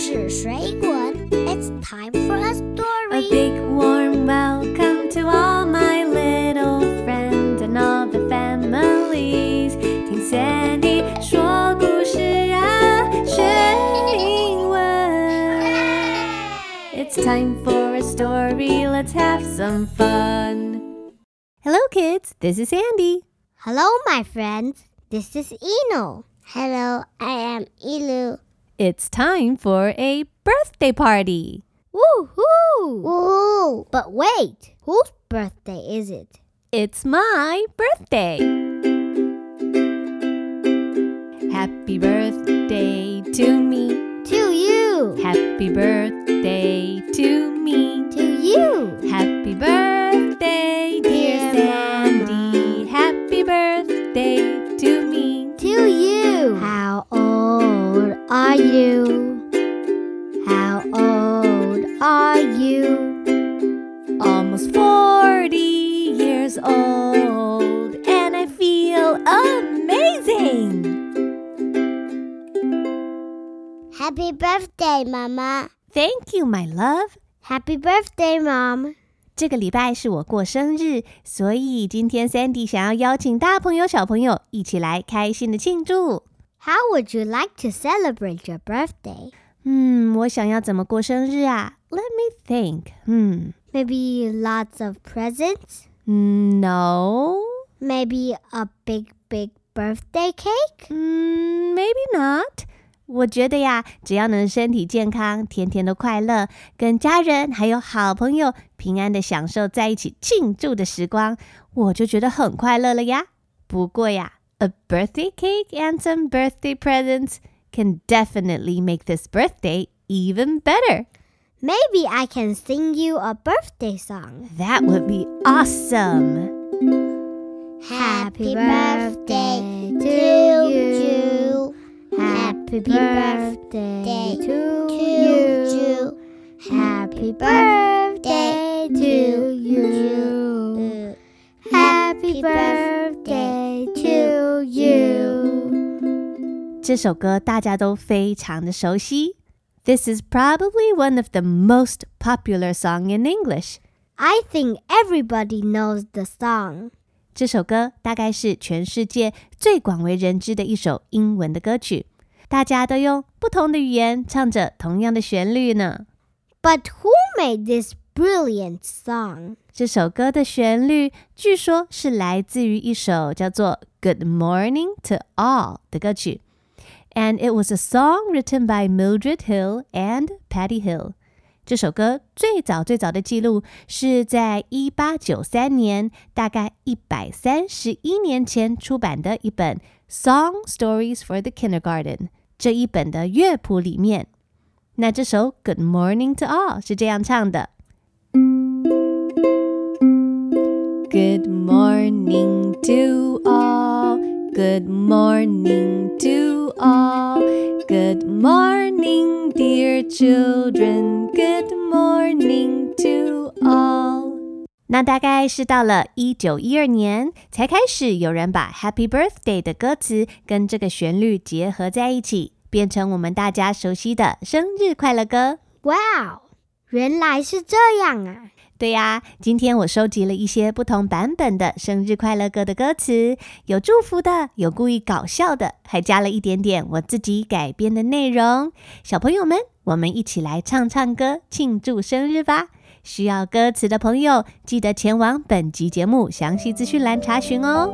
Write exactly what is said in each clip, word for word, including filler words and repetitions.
事水滚 It's time for a story. A big warm welcome to all my little friends and all the families. 听 Sandy 说故事啊，学英文。It's time for a story. Let's have some fun. Hello, kids. This is Sandy. Hello, my friends. This is Eno. Hello, I am Ilu. It's time for a birthday party. Woohoo! Woohoo! But wait, whose birthday is it? It's my birthday. Happy birthday to me. To you. Happy birthday to me. To you. Happy birthday, dear, dear Sandy. Happy birthday to me. To you. How old are you? How old are you? Almost forty years old, and I feel amazing. Happy birthday, Mama. Thank you, my love. Happy birthday, Mom. 这个礼拜是我过生日，所以今天 Sandy 想要邀请大朋友小朋友一起来开心的庆祝。 How would you like to celebrate your birthday? 嗯，我想要怎么过生日啊？ Let me think. 嗯 Maybe lots of presents? No. Maybe a big, big birthday cake? 嗯 Maybe not. 我觉得呀，只要能身体健康，天天都快乐，跟家人还有好朋友平安的享受在一起庆祝的时光，我就觉得很快乐了呀。不过呀 A birthday cake and some birthday presents can definitely make this birthday even better. Maybe I can sing you a birthday song. That would be awesome. Happy birthday to you. Happy birthday to you. Happy birthday to you. Happy birthday to you. 这首歌大家都非常的熟悉。This is probably one of the most popular song in English. I think everybody knows the song. 这首歌大概是全世界最广为人知的一首英文的歌曲，大家都用不同的语言唱着同样的旋律呢。 But who made this brilliant song? 这首歌的旋律据说是来自于一首叫做 Good Morning to All 的歌曲。And it was a song written by Mildred Hill and Patty Hill. 这首歌最早最早的记录是在一八九三年，大概一百三十一年前出版的一本 Song Stories for the Kindergarten 这一本的乐谱里面。那这首 Good Morning to All 是这样唱的。Good morning to all.Good morning to all. Good morning, dear children. Good morning to all. 那大概是到了一九一二年，才开始有人把 Happy Birthday 的歌词跟这个旋律结合在一起，变成我们大家熟悉的生日快乐歌。 Wow， 原来是这样啊。 对呀，今天我收集了一些不同版本的生日快乐歌的歌词，有祝福的，有故意搞笑的，还加了一点点我自己改编的内容。小朋友们，我们一起来唱唱歌，庆祝生日吧！需要歌词的朋友，记得前往本集节目详细资讯栏查询哦。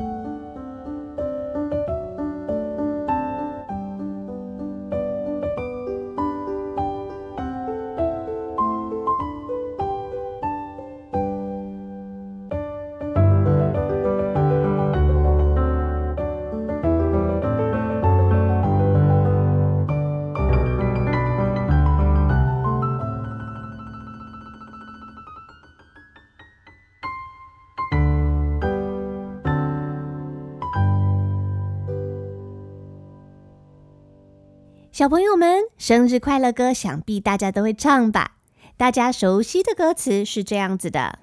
小朋友们，生日快乐歌想必大家都会唱吧？大家熟悉的歌词是这样子的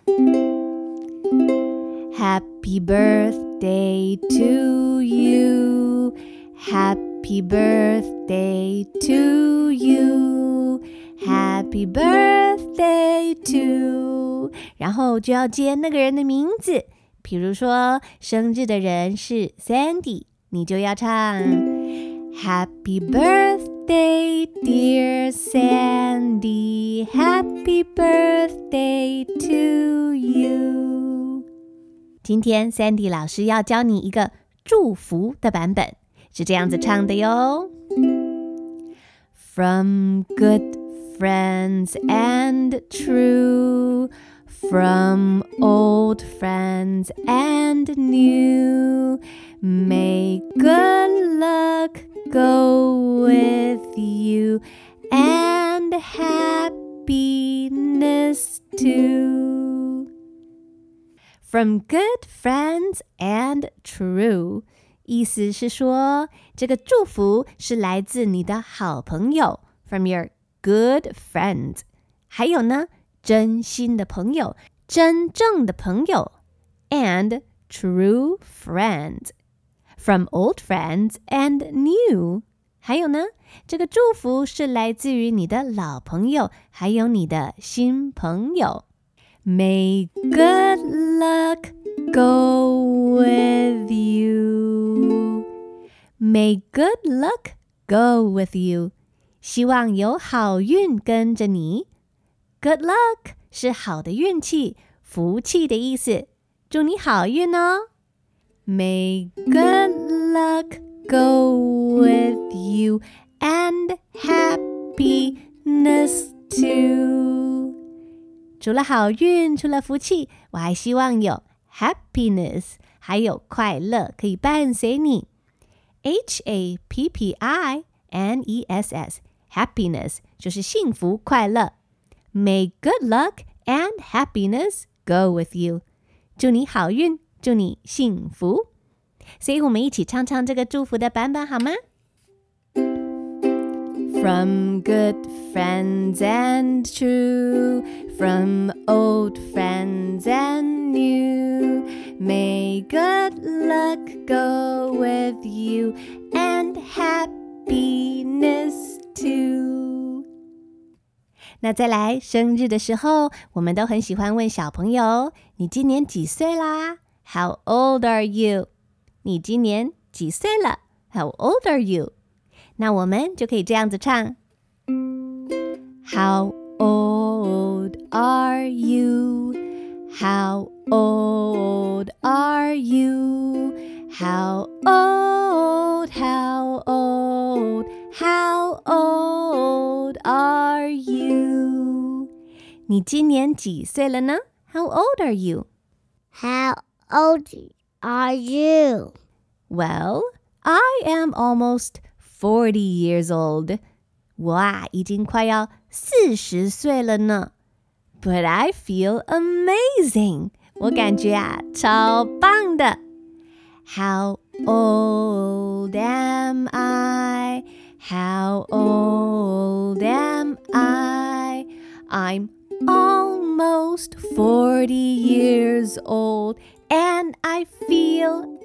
Happy birthday to you Happy birthday to you Happy birthday to 然后就要接那个人的名字，比如说生日的人是 Sandy， 你就要唱 Happy birthday dear Sandy Happy birthday to you。 今天 Sandy 老师要教你一个祝福的版本，是这样子唱的哟。 From good friends and true From old friends and new May good luck go with you And happiness too From good friends and true 意思是说，这个祝福是来自你的好朋友 From your good friends 还有呢，真心的朋友，真正的朋友 And true friends From old friends and new 还有呢，这个祝福是来自于你的老朋友，还有你的新朋友。 May good luck go with you May good luck go with you 希望有好运跟着你。 Good luck 是好的运气，福气的意思，祝你好运哦。 May good luck go with you and happiness too 除了好运，除了福气，我还希望有 happiness 还有快乐可以伴随你。 H A P P I N E S S Happiness 就是幸福快乐。 May good luck and happiness go with you 祝你好运，祝你幸福。所以我们一起唱唱这个祝福的版本好吗？ From good friends and true From old friends and new May good luck go with you And happiness too 那再来，生日的时候，我们都很喜欢问小朋友，你今年几岁啦？ How old are you? 你今年几岁了？ How old are you? 那我们就可以这样子唱 How old are you? How old are you? How old, how old, how old are you? 你今年几岁了呢？ How old are you? How old are you? Well, I am almost forty years old. 我啊，已经快要四十岁了呢。But I feel amazing. 我感觉啊，超棒的。How old am I? How old am I? I'm almost forty years old and I feel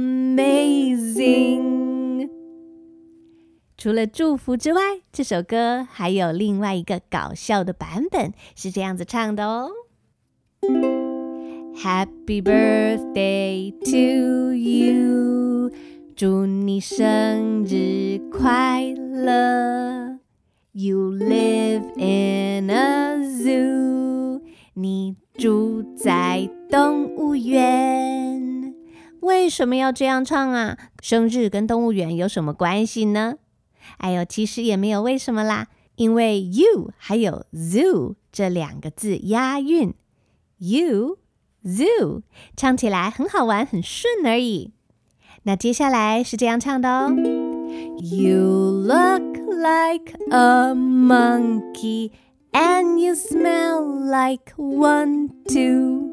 amazing. 除了祝福之外，这首歌还有另外一个搞笑的版本，是这样子唱的哦。Happy birthday to you 祝你生日快乐 You live in a zoo 你住在动物园为什么要这样唱啊？生日跟动物园有什么关系呢？哎呦，其实也没有为什么啦，因为 you 还有 zoo 这两个字押韵 You Zoo 唱起来很好玩，很顺而已。那接下来是这样唱的哦 You look like a monkey And you smell like one too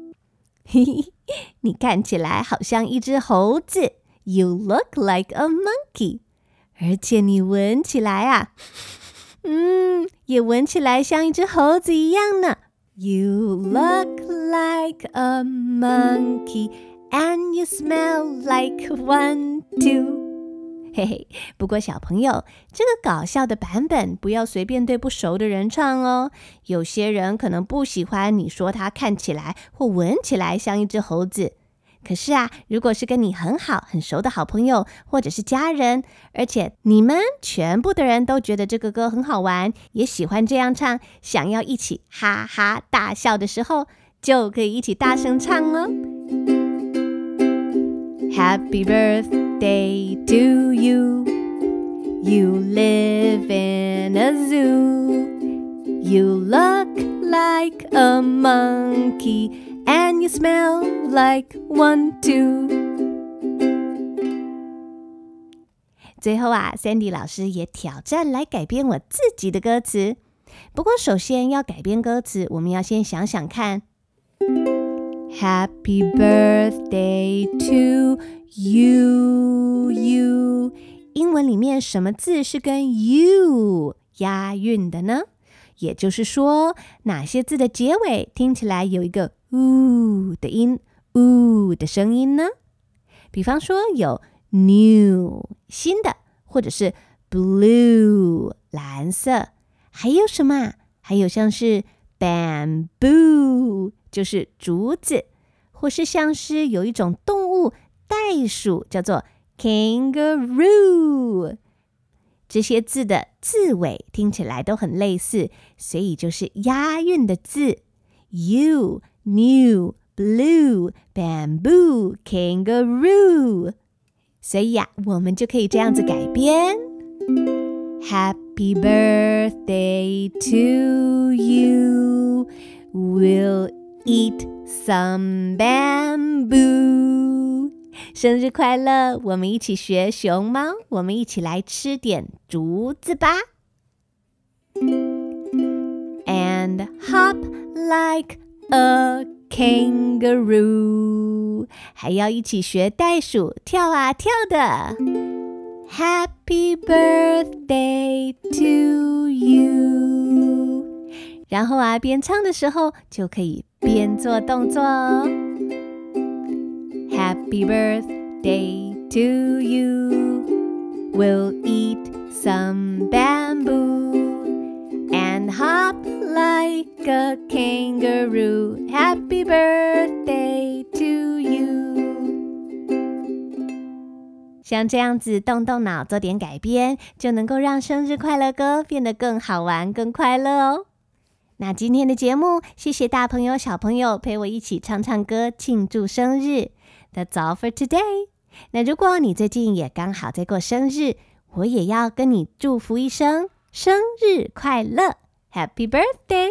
你看起来好像一只猴子 You look like a monkey 而且你闻起来啊嗯，也闻起来像一只猴子一样呢You look like a monkey and you smell like one too 嘿嘿，不过小朋友，这个搞笑的版本不要随便对不熟的人唱哦。有些人可能不喜欢你说他看起来或闻起来像一只猴子。可是啊，如果是跟你很好很熟的好朋友或者是家人，而且你们全部的人都觉得这个歌很好玩，也喜欢这样唱，想要一起哈哈大笑的时候，就可以一起大声唱哦。Happy birthday to you. You live in a zoo. You look like a monkey, and you smell like one too. 最後啊 Sandy 老師也挑戰來改編我自己的歌詞。不過首先要改編歌詞，我們要先想想看。Happy birthday to you, you. 英文裡面什麼字是跟 you 押韻的呢？也就是說，哪些字的結尾聽起來有一個 u 的音 u 的聲音呢？比方說有 new 新的，或者是 blue 藍色，還有什麼？還有像是 bamboo 就是竹子，或是像是有一種動物袋鼠叫做 kangaroo。這些字的字尾聽起來都很類似，所以就是押韻的字 you, new, blue, bamboo, kangaroo。所以啊，我們就可以這樣子改編 Happy birthday to you. We'll eat some bamboo. 生日快樂，我們一起學熊貓，我們一起來吃點竹子吧。And hop like a kangaroo. 還要一起學袋鼠跳啊跳的。Happy birthday to you. 然後啊，邊唱的時候就可以邊做動作哦。Happy birthday to you. We'll eat some bamboo and hop like a kangaroo. Happy birthday to you. 像這樣子動動腦做點改編，就能夠讓生日快樂歌變得更好玩更快樂哦。那今天的節目，謝謝大朋友小朋友陪我一起唱唱歌慶祝生日。That's all for today. 那如果你最近也剛好在過生日，我也要跟你祝福一聲生日快樂 Happy birthday!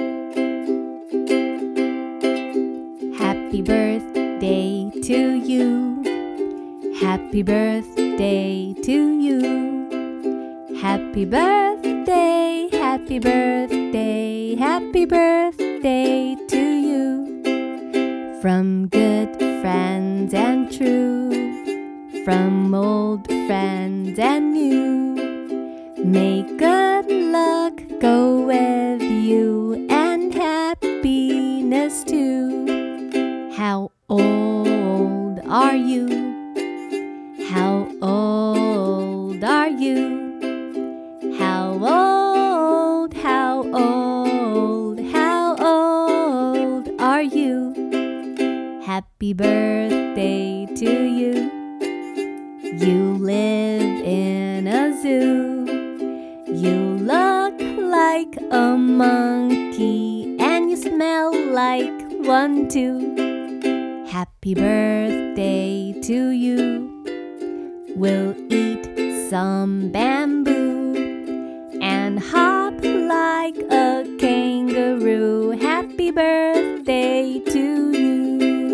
Happy birthday to you. Happy birthday to you. Happy birthday, happy birthday, happy birthday to you. From good friends and true, from old friends and new, may good luck go with you and happiness too. How old are you? How old are you? How old, how old, how old are you? Happy birthday to you. You live in a zoo. You look like a monkey and you smell like one too. Happy birthday to you. We'll eat some bamboo and hop like a kangaroo. Happy birthday to you.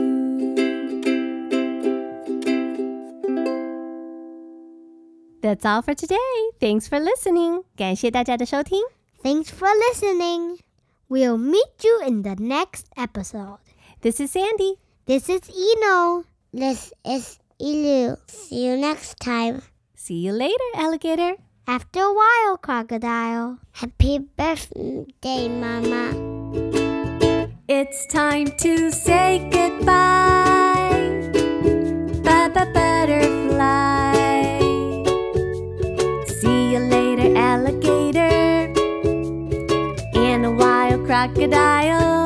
That's all for today. Thanks for listening. 感謝大家的收聽。 Thanks for listening. We'll meet you in the next episode. This is Sandy. This is Eno. This is Ilu. See you next time. See you later, alligator. After a while, crocodile. Happy birthday, Mama. It's time to say goodbye. Bye-bye, butterfly. crocodile.